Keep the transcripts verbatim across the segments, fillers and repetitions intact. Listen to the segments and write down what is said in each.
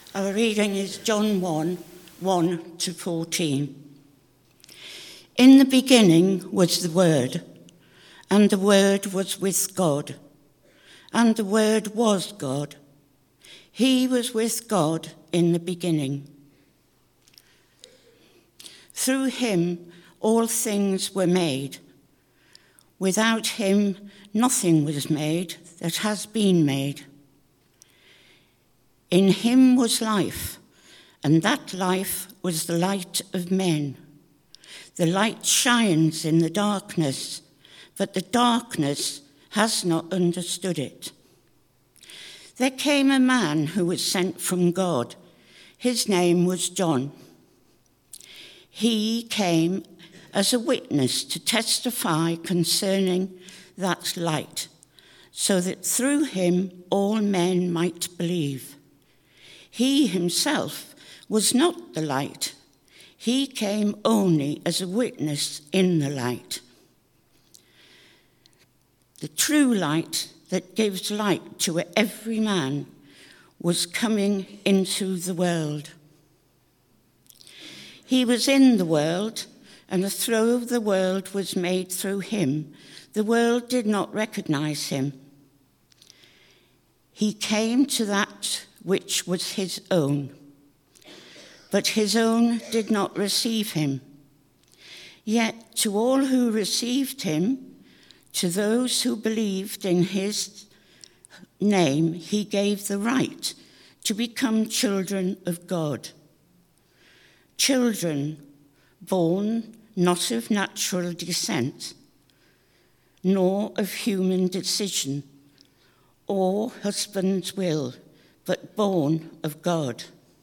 Our reading is John one, one to fourteen. In the beginning was the Word, and the Word was with God, and the Word was God. He was with God in the beginning. Through him all things were made. Without him nothing was made that has been made. In him was life, and that life was the light of men. The light shines in the darkness, but the darkness has not understood it. There came a man who was sent from God. His name was John. He came as a witness to testify concerning that light, so that through him all men might believe. He himself was not the light. He came only as a witness in the light. The true light that gives light to every man was coming into the world. He was in the world, and the flow of the world was made through him. The world did not recognize him. He came to that which was his own, but his own did not receive him. Yet to all who received him, to those who believed in his name, he gave the right to become children of God. Children born not of natural descent, nor of human decision, or husband's will, but born of God.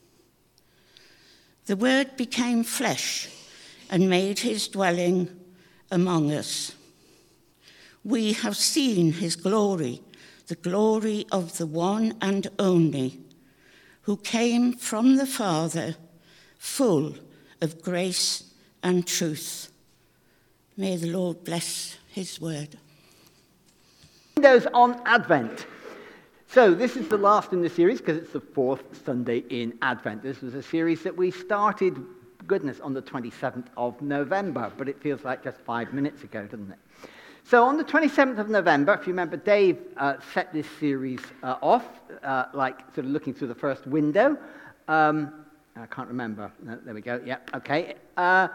The Word became flesh and made his dwelling among us. We have seen his glory, the glory of the one and only, who came from the Father, full of grace and truth. May the Lord bless his word. Windows on Advent. So this is the last in the series because it's the fourth Sunday in Advent. This was a series that we started, goodness, on the twenty-seventh of November, but it feels like just five minutes ago, doesn't it? So on the twenty-seventh of November, if you remember, Dave uh, set this series uh, off, uh, like sort of looking through the first window. Um, I can't remember. No, there we go. Yeah, okay. Uh,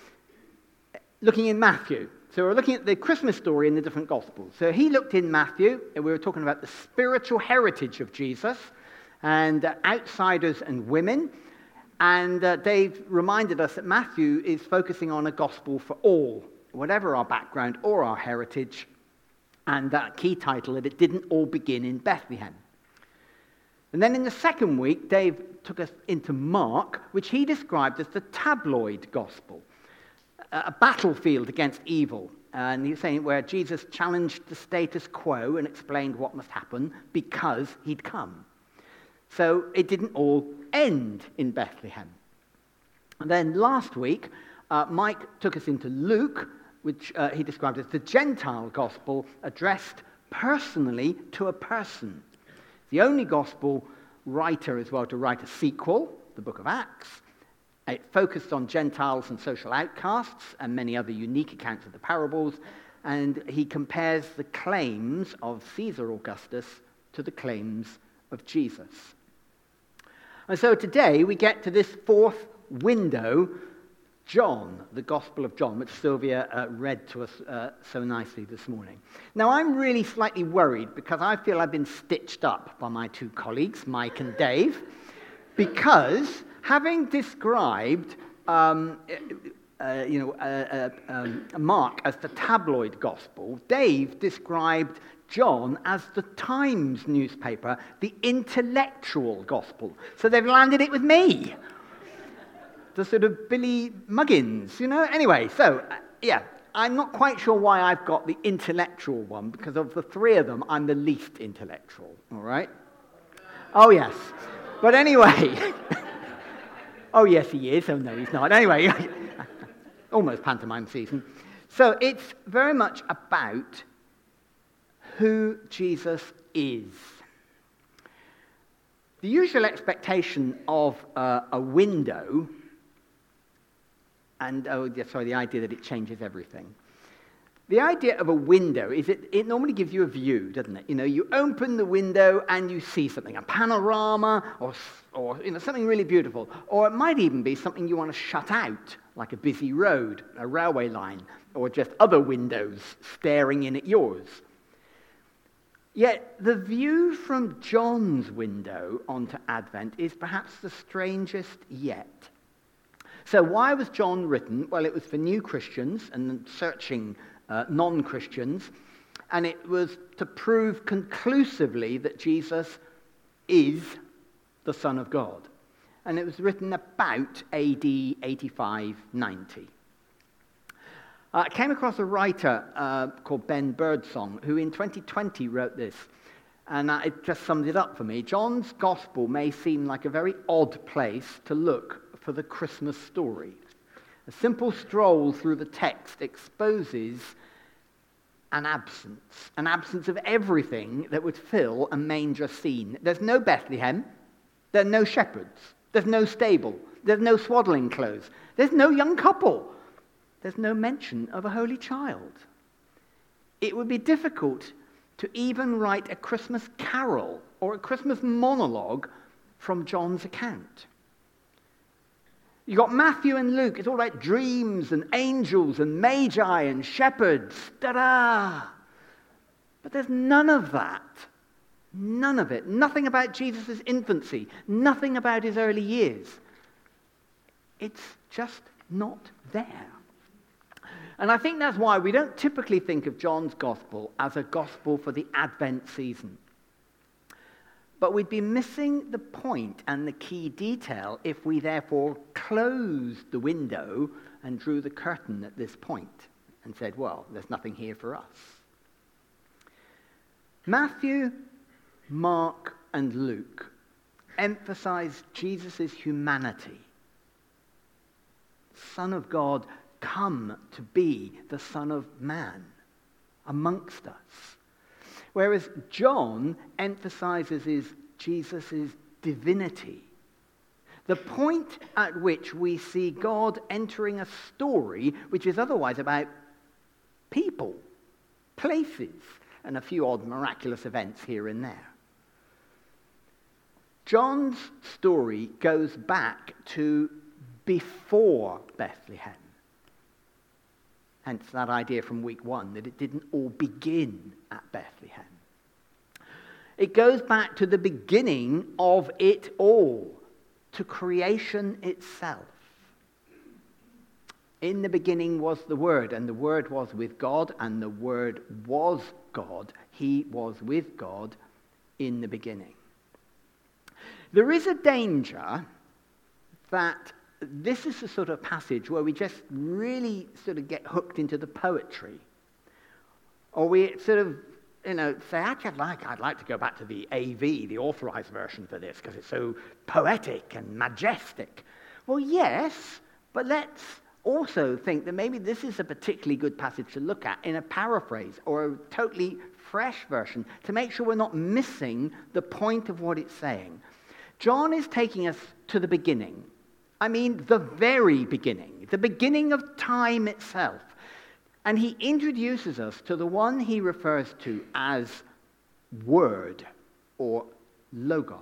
looking in Matthew. So we're looking at the Christmas story in the different Gospels. So he looked in Matthew, and we were talking about the spiritual heritage of Jesus, and uh, outsiders and women. And uh, Dave reminded us that Matthew is focusing on a gospel for all, whatever our background or our heritage, and that key title that it didn't all begin in Bethlehem. And then in the second week, Dave took us into Mark, which he described as the tabloid gospel, a battlefield against evil. And he was saying where Jesus challenged the status quo and explained what must happen because he'd come. So it didn't all end in Bethlehem. And then last week, uh, Mike took us into Luke, which uh, he described as the Gentile gospel addressed personally to a person. The only gospel writer as well to write a sequel, the book of Acts. It focused on Gentiles and social outcasts and many other unique accounts of the parables, and he compares the claims of Caesar Augustus to the claims of Jesus. And so today we get to this fourth window, John, the Gospel of John, which Sylvia uh, read to us uh, so nicely this morning. Now, I'm really slightly worried because I feel I've been stitched up by my two colleagues, Mike and Dave, because having described, um, uh, you know, uh, uh, um, Mark as the tabloid gospel, Dave described John as the Times newspaper, the intellectual gospel. So they've landed it with me. The sort of Billy Muggins, you know? Anyway, so, uh, yeah, I'm not quite sure why I've got the intellectual one, because of the three of them, I'm the least intellectual, all right? Oh, yes. But anyway, oh, yes, he is. Oh, no, he's not. Anyway, almost pantomime season. So it's very much about who Jesus is. The usual expectation of uh, a window, and oh, yeah, sorry, the idea that it changes everything. The idea of a window is it, it normally gives you a view, doesn't it? You know, you open the window and you see something, a panorama or, or you know, something really beautiful. Or it might even be something you want to shut out, like a busy road, a railway line, or just other windows staring in at yours. Yet the view from John's window onto Advent is perhaps the strangest yet. So why was John written? Well, it was for new Christians and searching Uh, non-Christians, and it was to prove conclusively that Jesus is the Son of God. And it was written about A D eighty-five ninety. Uh, I came across a writer uh, called Ben Birdsong, who in twenty twenty wrote this, and uh, it just summed it up for me. John's Gospel may seem like a very odd place to look for the Christmas story. A simple stroll through the text exposes an absence, an absence of everything that would fill a manger scene. There's no Bethlehem, there are no shepherds, there's no stable, there's no swaddling clothes, there's no young couple, there's no mention of a holy child. It would be difficult to even write a Christmas carol or a Christmas monologue from John's account. You've got Matthew and Luke. It's all about dreams and angels and magi and shepherds. Ta-da! But there's none of that. None of it. Nothing about Jesus' infancy. Nothing about his early years. It's just not there. And I think that's why we don't typically think of John's Gospel as a gospel for the Advent season. But we'd be missing the point and the key detail if we therefore closed the window and drew the curtain at this point and said, well, there's nothing here for us. Matthew, Mark, and Luke emphasize Jesus' humanity. Son of God, come to be the Son of Man amongst us. Whereas John emphasizes his, Jesus' divinity. The point at which we see God entering a story which is otherwise about people, places, and a few odd miraculous events here and there. John's story goes back to before Bethlehem. Hence that idea from week one that it didn't all begin at Bethlehem. It goes back to the beginning of it all, to creation itself. In the beginning was the Word, and the Word was with God, and the Word was God. He was with God in the beginning. There is a danger that this is the sort of passage where we just really sort of get hooked into the poetry. Or we sort of, you know, say, actually, I'd like, I'd like to go back to the A V, the authorized version for this, because it's so poetic and majestic. Well, yes, but let's also think that maybe this is a particularly good passage to look at in a paraphrase or a totally fresh version to make sure we're not missing the point of what it's saying. John is taking us to the beginning. I mean, the very beginning, the beginning of time itself. And he introduces us to the one he refers to as Word or Logos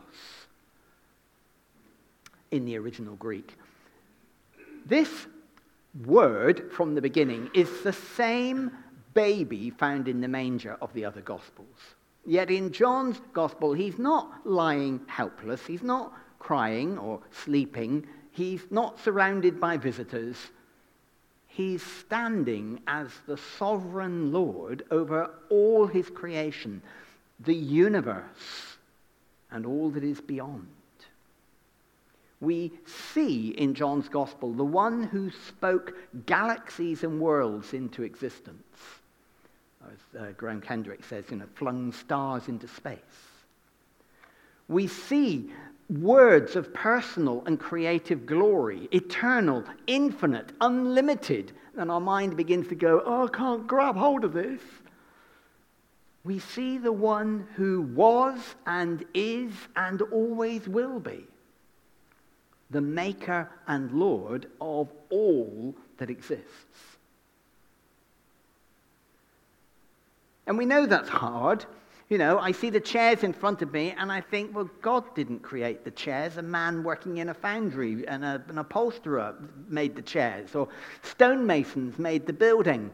in the original Greek. This Word from the beginning is the same baby found in the manger of the other Gospels. Yet in John's Gospel, he's not lying helpless, he's not crying or sleeping, he's not surrounded by visitors. He's standing as the sovereign Lord over all his creation, the universe, and all that is beyond. We see in John's Gospel the one who spoke galaxies and worlds into existence. As uh, Graham Kendrick says, you know, flung stars into space. We see words of personal and creative glory, eternal, infinite, unlimited, and our mind begins to go, oh, I can't grab hold of this. we see the one who was and is and always will be, the maker and Lord of all that exists. And we know that's hard. You know, I see the chairs in front of me and I think, well, God didn't create the chairs. A man working in a foundry and a, an upholsterer made the chairs, or stonemasons made the building.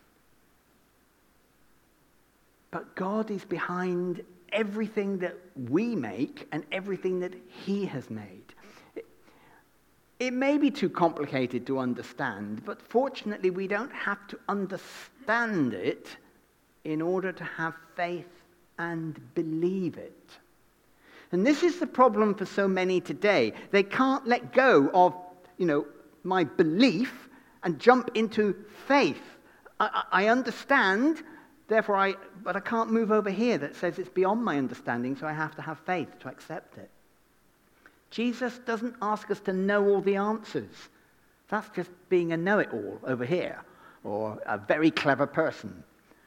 But God is behind everything that we make and everything that he has made. It, it may be too complicated to understand, but fortunately we don't have to understand it in order to have faith and believe it. And this is the problem for so many today. They can't let go of, you know, my belief and jump into faith. I, I understand, therefore I, but I can't move over here that says it's beyond my understanding, so I have to have faith to accept it. Jesus doesn't ask us to know all the answers. That's just being a know-it-all over here, or a very clever person.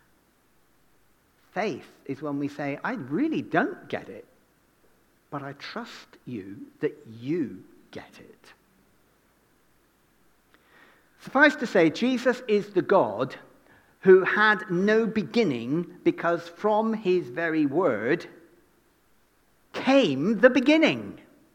Faith is when we say, I really don't get it, but I trust you that you get it. Suffice to say, Jesus is the God who had no beginning, because from his very word came the beginning.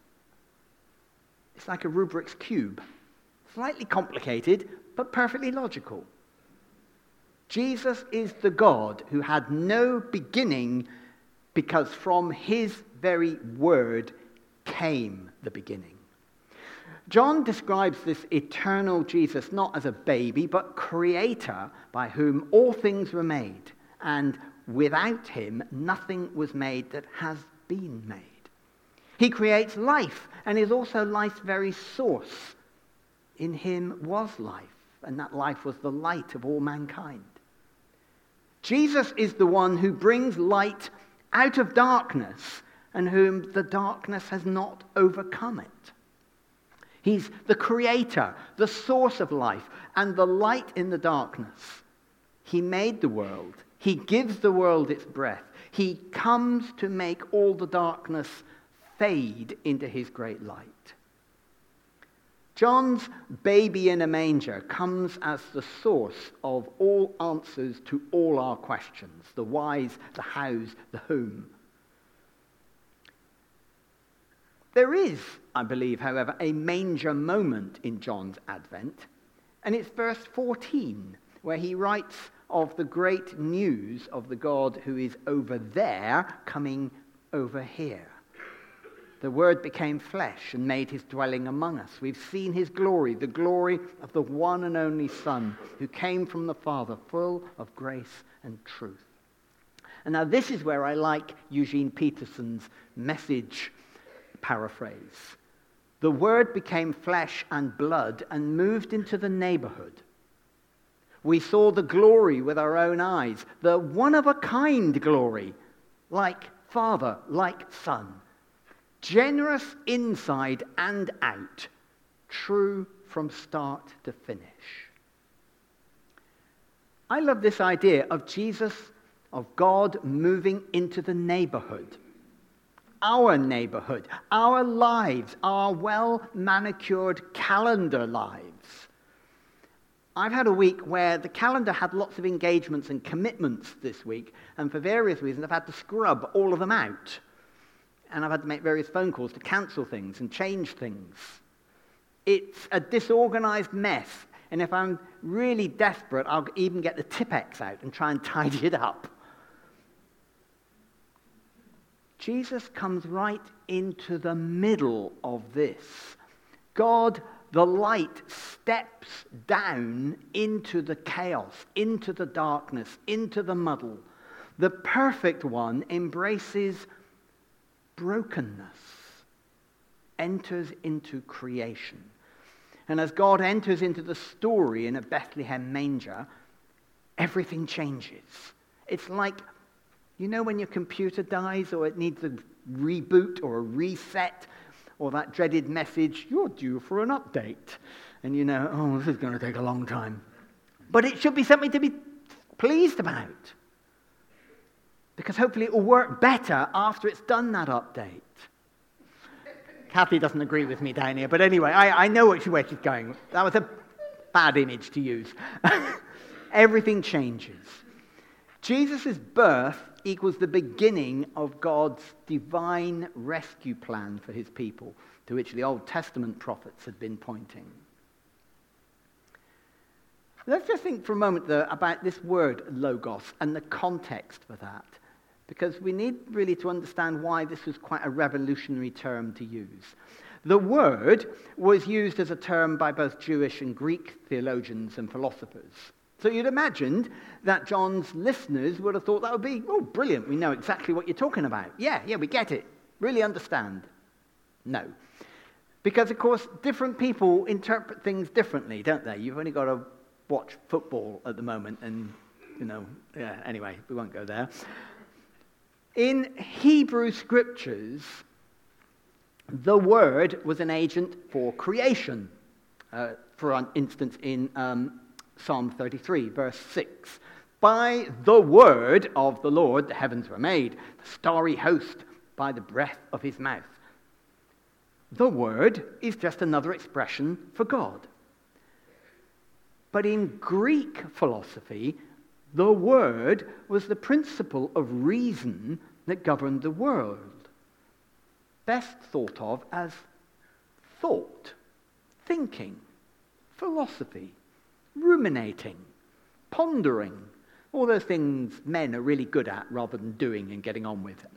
It's like a Rubik's Cube. Slightly complicated, but perfectly logical. Jesus is the God who had no beginning, because from his very word came the beginning. John describes this eternal Jesus not as a baby, but creator by whom all things were made, and without him nothing was made that has been made. He creates life and is also life's very source. In him was life, and that life was the light of all mankind. Jesus is the one who brings light out of darkness, and whom the darkness has not overcome it. He's the creator, the source of life, and the light in the darkness. He made the world. He gives the world its breath. He comes to make all the darkness fade into his great light. John's baby in a manger comes as the source of all answers to all our questions, the whys, the hows, the whom. There is, I believe, however, a manger moment in John's Advent, and it's verse fourteen, where he writes of the great news of the God who is over there coming over here. The Word became flesh and made his dwelling among us. We've seen his glory, the glory of the one and only Son, who came from the Father, full of grace and truth. And now this is where I like Eugene Peterson's Message paraphrase. The Word became flesh and blood and moved into the neighborhood. We saw the glory with our own eyes, the one-of-a-kind glory, like Father, like Son. Generous inside and out, true from start to finish. I love this idea of Jesus, of God moving into the neighborhood. Our neighborhood, our lives, our well-manicured calendar lives. I've had a week where the calendar had lots of engagements and commitments this week, and for various reasons I've had to scrub all of them out. And I've had to make various phone calls to cancel things and change things. It's a disorganized mess. And if I'm really desperate, I'll even get the Tipp-Ex out and try and tidy it up. Jesus comes right into the middle of this. God, the light, steps down into the chaos, into the darkness, into the muddle. The perfect one embraces brokenness, enters into creation. And as God enters into the story in a Bethlehem manger, everything changes. It's like, you know when your computer dies or it needs a reboot or a reset, or that dreaded message, you're due for an update. And you know, oh, this is going to take a long time. But it should be something to be pleased about. because hopefully it will work better after it's done that update. Kathy doesn't agree with me down here, but anyway, I, I know where she's going. That was a bad image to use. Everything changes. Jesus' birth equals the beginning of God's divine rescue plan for his people, to which the Old Testament prophets had been pointing. Let's just think for a moment, though, about this word logos and the context for that, because we need really to understand why this was quite a revolutionary term to use. The word was used as a term by both Jewish and Greek theologians and philosophers. So you'd imagined that John's listeners would have thought that would be, oh, brilliant, we know exactly what you're talking about. Yeah, yeah, we get it. Really understand. No. Because, of course, different people interpret things differently, don't they? You've only got to watch football at the moment and, you know, yeah, anyway, we won't go there. In Hebrew scriptures, the word was an agent for creation. Uh, for instance, in um, Psalm thirty-three, verse six. By the word of the Lord the heavens were made, the starry host by the breath of his mouth. The word is just another expression for God. But in Greek philosophy, the word was the principle of reason that governed the world, best thought of as thought, thinking, philosophy, ruminating, pondering, all those things men are really good at rather than doing and getting on with.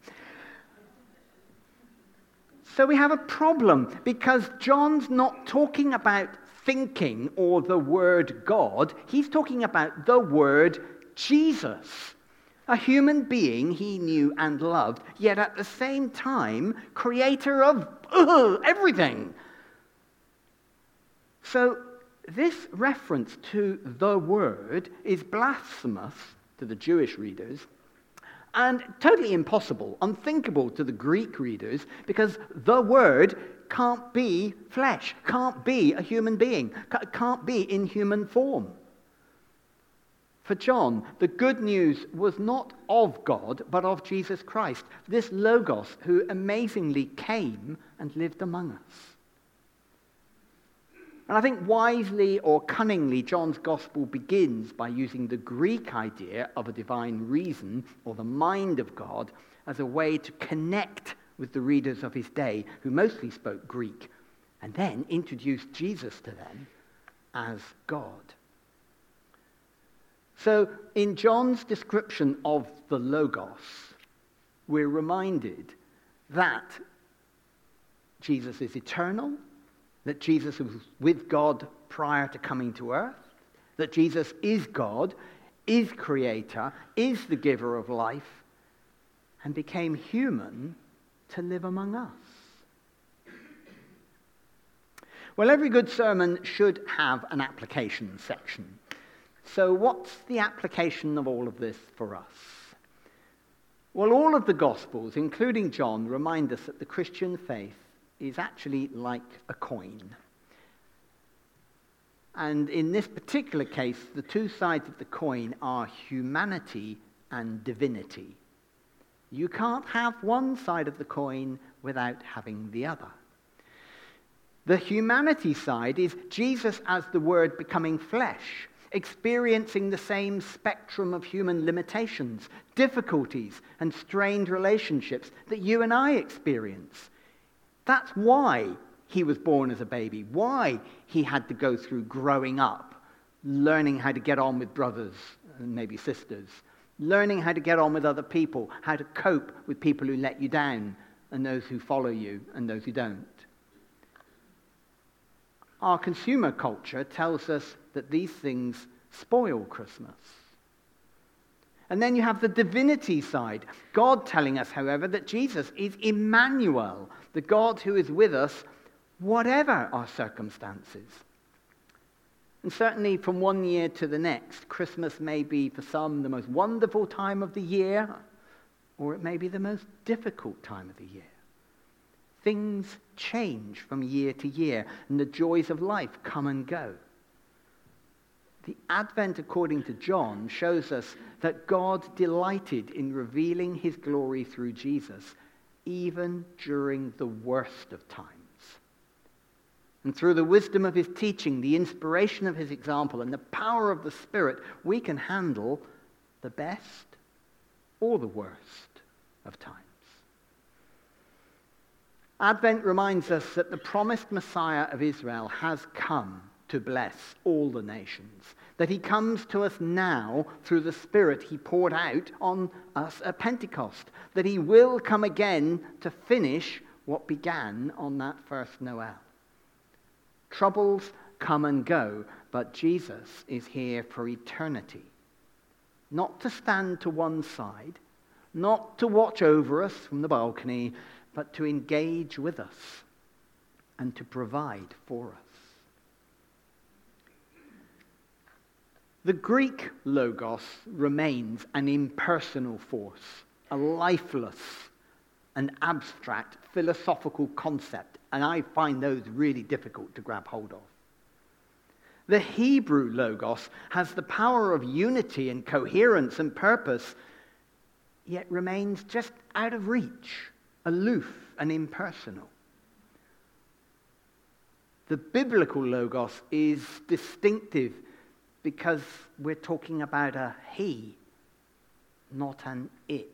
So we have a problem because John's not talking about thinking or the word God. He's talking about the word Jesus, a human being he knew and loved, yet at the same time, creator of uh, everything. So this reference to the word is blasphemous to the Jewish readers and totally impossible, unthinkable to the Greek readers, because the word can't be flesh, can't be a human being, can't be in human form. For John, the good news was not of God, but of Jesus Christ, this Logos who amazingly came and lived among us. And I think wisely or cunningly, John's gospel begins by using the Greek idea of a divine reason or the mind of God as a way to connect with the readers of his day, who mostly spoke Greek, and then introduced Jesus to them as God. So in John's description of the Logos, we're reminded that Jesus is eternal, that Jesus was with God prior to coming to earth, that Jesus is God, is creator, is the giver of life, and became human to live among us. Well, every good sermon should have an application section. So what's the application of all of this for us? Well, all of the Gospels, including John, remind us that the Christian faith is actually like a coin. And in this particular case, the two sides of the coin are humanity and divinity. You can't have one side of the coin without having the other. The humanity side is Jesus as the Word becoming flesh, experiencing the same spectrum of human limitations, difficulties, and strained relationships that you and I experience. That's why he was born as a baby, why he had to go through growing up, learning how to get on with brothers and maybe sisters, learning how to get on with other people, how to cope with people who let you down and those who follow you and those who don't. Our consumer culture tells us that these things spoil Christmas. And then you have the divinity side. God telling us, however, that Jesus is Emmanuel, the God who is with us, whatever our circumstances. And certainly from one year to the next, Christmas may be for some the most wonderful time of the year, or it may be the most difficult time of the year. Things change from year to year, and the joys of life come and go. The Advent, according to John, shows us that God delighted in revealing his glory through Jesus, even during the worst of times. And through the wisdom of his teaching, the inspiration of his example, and the power of the Spirit, we can handle the best or the worst of times. Advent reminds us that the promised Messiah of Israel has come to bless all the nations, that he comes to us now through the Spirit he poured out on us at Pentecost, that he will come again to finish what began on that first Noel. Troubles come and go, but Jesus is here for eternity, not to stand to one side, not to watch over us from the balcony, but to engage with us and to provide for us. The Greek logos remains an impersonal force, a lifeless and abstract philosophical concept, and I find those really difficult to grab hold of. The Hebrew logos has the power of unity and coherence and purpose, yet remains just out of reach, aloof and impersonal. The biblical logos is distinctive because we're talking about a he, not an it.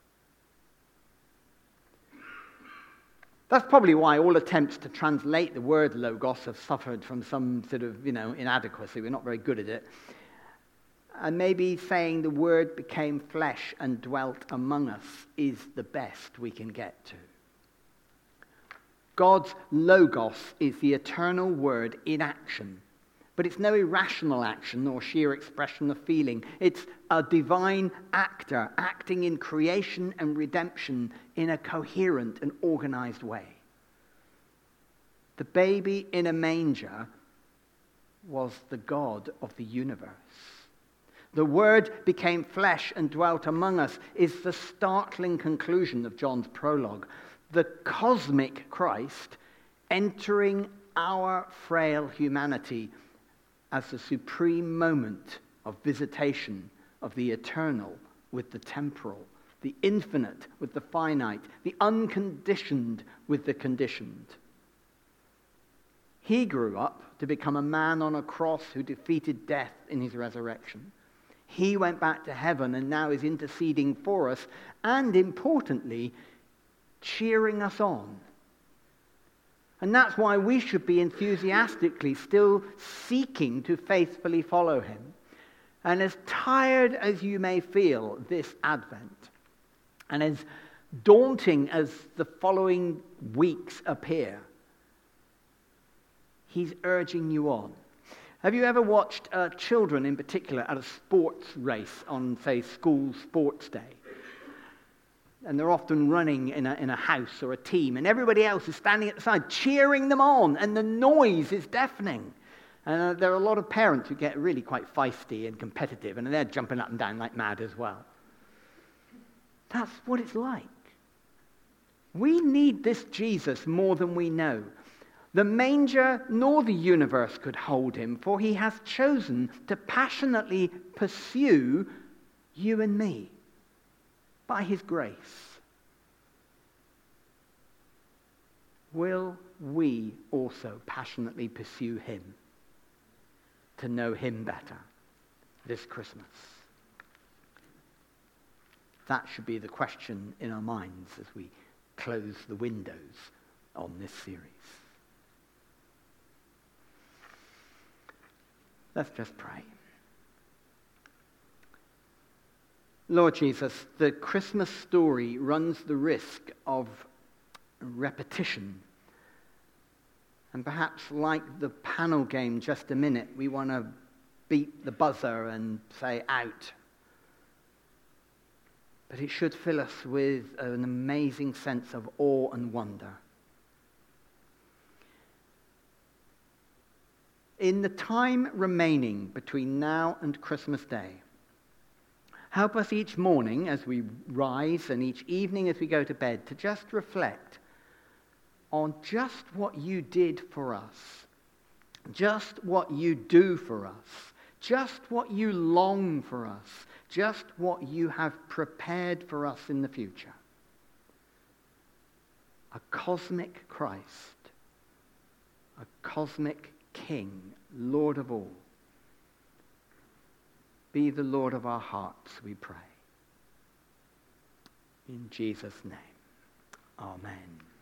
That's probably why all attempts to translate the word logos have suffered from some sort of, you know, inadequacy. We're not very good at it. And maybe saying the word became flesh and dwelt among us is the best we can get to. God's logos is the eternal word in action. But it's no irrational action or sheer expression of feeling. It's a divine actor acting in creation and redemption in a coherent and organized way. The baby in a manger was the God of the universe. The Word became flesh and dwelt among us is the startling conclusion of John's prologue. The cosmic Christ entering our frail humanity as the supreme moment of visitation of the eternal with the temporal, the infinite with the finite, the unconditioned with the conditioned. He grew up to become a man on a cross who defeated death in his resurrection. He went back to heaven and now is interceding for us and, importantly, cheering us on. And that's why we should be enthusiastically still seeking to faithfully follow him. And as tired as you may feel this Advent, and as daunting as the following weeks appear, he's urging you on. Have you ever watched uh, children in particular at a sports race on, say, school sports day? And they're often running in a, in a house or a team, and everybody else is standing at the side cheering them on, and the noise is deafening. And uh, there are a lot of parents who get really quite feisty and competitive, and they're jumping up and down like mad as well. That's what it's like. We need this Jesus more than we know. The manger nor the universe could hold him, for he has chosen to passionately pursue you and me by his grace. Will we also passionately pursue him to know him better this Christmas? That should be the question in our minds as we close the windows on this series. Let's just pray. Lord Jesus, the Christmas story runs the risk of repetition. And perhaps like the panel game, just a minute, we want to beat the buzzer and say out. But it should fill us with an amazing sense of awe and wonder. In the time remaining between now and Christmas Day, help us each morning as we rise and each evening as we go to bed to just reflect on just what you did for us, just what you do for us, just what you long for us, just what you have prepared for us in the future. A cosmic Christ, a cosmic King, Lord of all. Be the Lord of our hearts, we pray. In Jesus' name, amen.